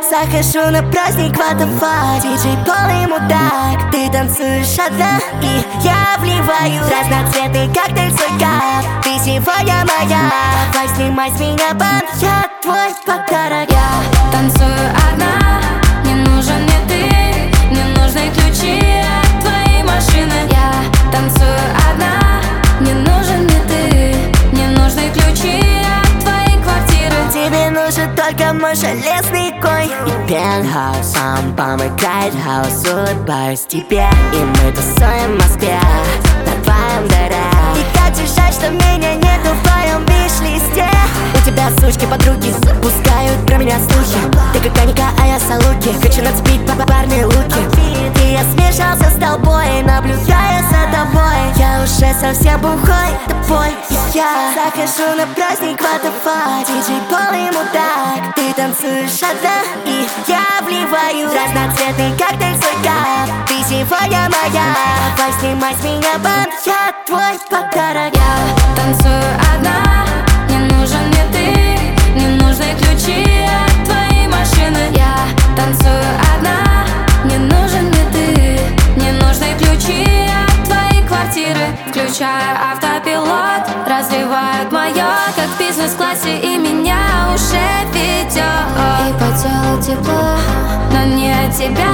Захожу на праздник Ватафа, диджей полный мудак. Ты танцуешь одна, и я вливаю разноцветный коктейль в свой кап. Ты сегодня моя, давай снимай с меня бант, я твой подарок. Я танцую одна, не нужен мне ты, не нужны ключи от твоей машины. Я танцую одна, не нужен мне ты, не нужны ключи от твоей квартиры. Тебе нужен только мой железный конь и пентхаус, сам помыкает хаос. Улыбаюсь тебе, и мы тусуем в Москве на твоем дыре. И как же жаль, что меня нету в твоем виш-листе. У тебя сучки подруги пускают про меня слухи. Ты как Аника, а я Салуки. Хочу нацепить парные луки. И я смешался с толпой, наблюдая за тобой. Я уже совсем бухой, тобой и я. Захожу на праздник Ватафа, диджей полный мудак. Ты танцуешь одна, и я вливаю разноцветный коктейль в свой кап. Ты сегодня моя, давай снимай с меня бант, я твой подарок. Я танцую одна, не нужен мне ты, не нужны ключи от твоей машины. Я танцую одна, не нужен мне ты, не нужны ключи от твоей квартиры. Включаю автопилот, развивает моё, как в бизнес-классе, и меня уже ведет. И по телу тепло, но не от тебя.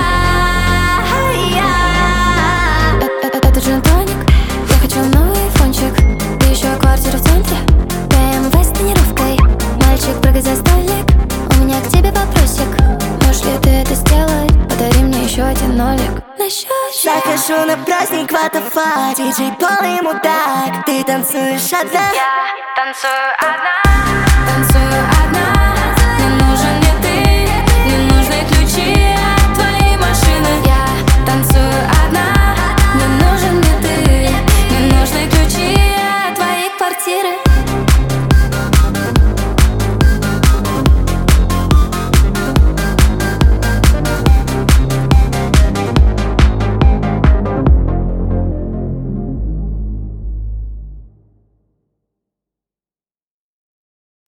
Это джин-тоник, я хочу новый фончик. И еще квартира в центре, BMW с тонировкой. Мальчик, прыгай за столик, у меня к тебе вопросик. Можешь ли ты это сделать? Подари мне еще один нолик на счётчик. Захожу на праздник Ватафа, диджей полный мудак. Ты танцуешь одна, Я танцую одна, танцую одна.